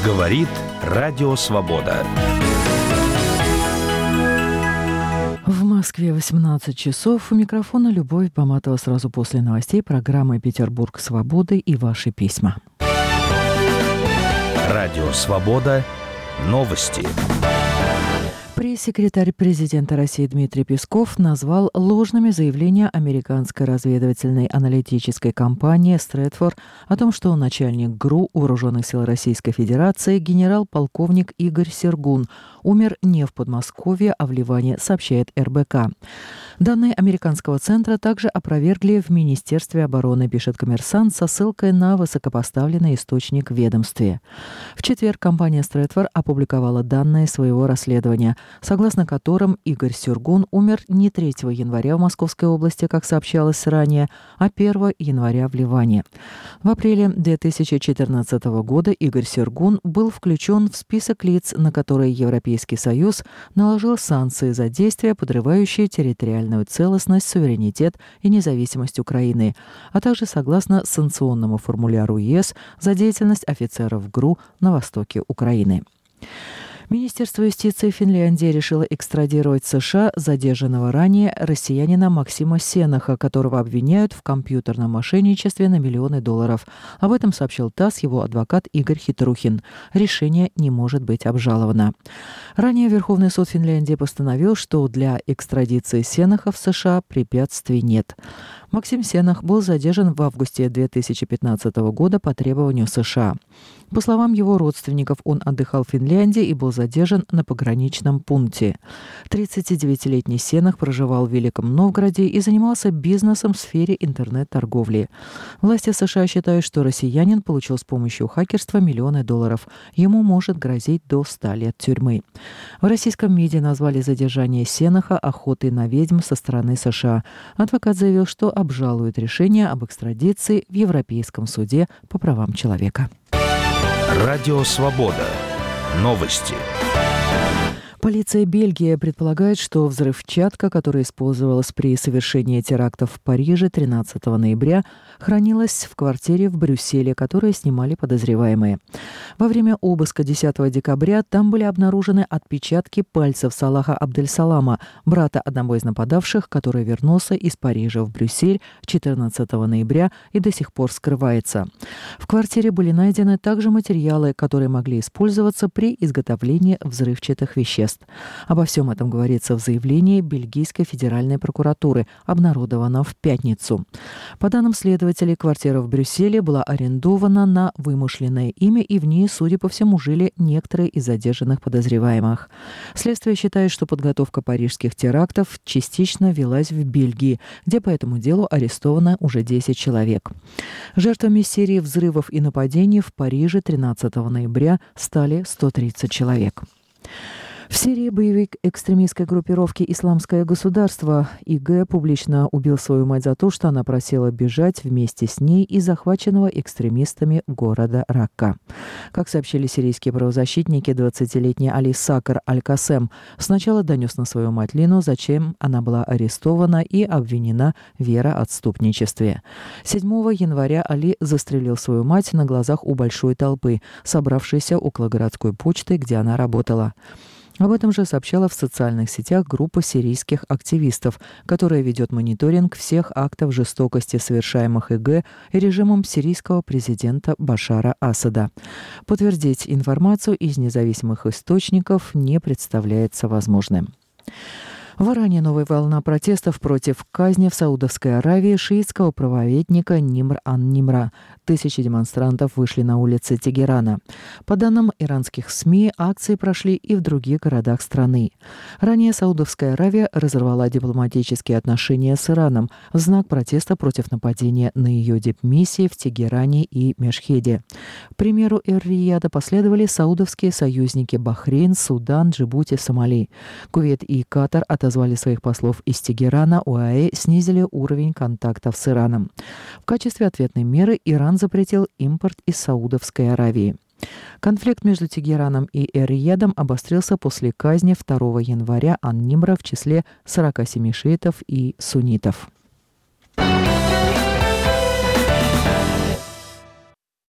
Говорит Радио Свобода. В Москве 18 часов. У микрофона Любовь Баматова. Сразу после новостей программы «Петербург свободы» и ваши письма. Радио Свобода. Новости. Пресс-секретарь президента России Дмитрий Песков назвал ложными заявления американской разведывательной аналитической компании «Стрэдфорд» о том, что начальник ГРУ Вооруженных сил Российской Федерации генерал-полковник Игорь Сергун умер не в Подмосковье, а в Ливане, сообщает РБК. Данные американского центра также опровергли в Министерстве обороны, пишет «Коммерсант», со ссылкой на высокопоставленный источник в ведомстве. В четверг компания «Стрэдфорд» опубликовала данные своего расследования, согласно которым Игорь Сергун умер не 3 января в Московской области, как сообщалось ранее, а 1 января в Ливане. В апреле 2014 года Игорь Сергун был включен в список лиц, на которые Европейский Союз наложил санкции за действия, подрывающие территориальную целостность, суверенитет и независимость Украины, а также согласно санкционному формуляру ЕС за деятельность офицеров ГРУ на востоке Украины. Министерство юстиции Финляндии решило экстрадировать в США задержанного ранее россиянина Максима Сенаха, которого обвиняют в компьютерном мошенничестве на миллионы долларов. Об этом сообщил ТАСС его адвокат Игорь Хитрухин. Решение не может быть обжаловано. Ранее Верховный суд Финляндии постановил, что для экстрадиции Сенаха в США препятствий нет. Максим Сенах был задержан в августе 2015 года по требованию США. По словам его родственников, он отдыхал в Финляндии и был задержан на пограничном пункте. 39-летний Сенах проживал в Великом Новгороде и занимался бизнесом в сфере интернет-торговли. Власти США считают, что россиянин получил с помощью хакерства миллионы долларов. Ему может грозить до 100 лет тюрьмы. В российском МИДе назвали задержание Сенаха охотой на ведьм со стороны США. Адвокат заявил, что обжалует решение об экстрадиции в Европейском суде по правам человека. Радио Свобода. Новости. Полиция Бельгии предполагает, что взрывчатка, которая использовалась при совершении терактов в Париже 13 ноября, хранилась в квартире в Брюсселе, которую снимали подозреваемые. Во время обыска 10 декабря там были обнаружены отпечатки пальцев Салаха Абдель-Салама, брата одного из нападавших, который вернулся из Парижа в Брюссель 14 ноября и до сих пор скрывается. В квартире были найдены также материалы, которые могли использоваться при изготовлении взрывчатых веществ. Обо всем этом говорится в заявлении Бельгийской федеральной прокуратуры, обнародованном в пятницу. По данным следователей, квартира в Брюсселе была арендована на вымышленное имя, и в ней, судя по всему, жили некоторые из задержанных подозреваемых. Следствие считает, что подготовка парижских терактов частично велась в Бельгии, где по этому делу арестовано уже 10 человек. Жертвами серии взрывов и нападений в Париже 13 ноября стали 130 человек. В Сирии боевик экстремистской группировки «Исламское государство» ИГ публично убил свою мать за то, что она просила бежать вместе с ней из захваченного экстремистами города Ракка. Как сообщили сирийские правозащитники, 20-летний Али Сакар Аль-Касем сначала донес на свою мать Лину, зачем она была арестована и обвинена в вероотступничестве. 7 января Али застрелил свою мать на глазах у большой толпы, собравшейся около городской почты, где она работала. Об этом же сообщала в социальных сетях группа сирийских активистов, которая ведет мониторинг всех актов жестокости, совершаемых ИГ и режимом сирийского президента Башара Асада. Подтвердить информацию из независимых источников не представляется возможным. В Иране новая волна протестов против казни в Саудовской Аравии шиитского правоведника Нимр ан-Нимра. Тысячи демонстрантов вышли на улицы Тегерана. По данным иранских СМИ, акции прошли и в других городах страны. Ранее Саудовская Аравия разорвала дипломатические отношения с Ираном в знак протеста против нападения на ее дипмиссии в Тегеране и Мешхеде. К примеру Эр-Рияда последовали саудовские союзники Бахрейн, Судан, Джибути, Сомали. Кувейт и Катар отозвали своих послов из Тегерана, ОАЭ снизили уровень контактов с Ираном. В качестве ответной меры Иран запретил импорт из Саудовской Аравии. Конфликт между Тегераном и Эр-Риядом обострился после казни 2 января ан-Нимра в числе 47 шиитов и суннитов.